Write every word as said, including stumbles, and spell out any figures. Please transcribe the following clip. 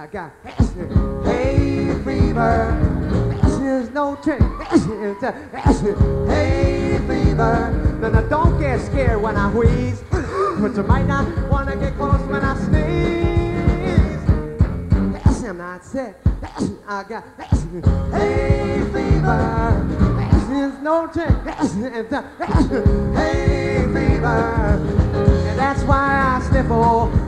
I got hay fever. There's no trick. Hay fever. No, no, don't get scared when I wheeze, but you might not want to get close when I sneeze. I'm not sick. I got hay fever. There's no trick. Hay fever. And that's why I sniffle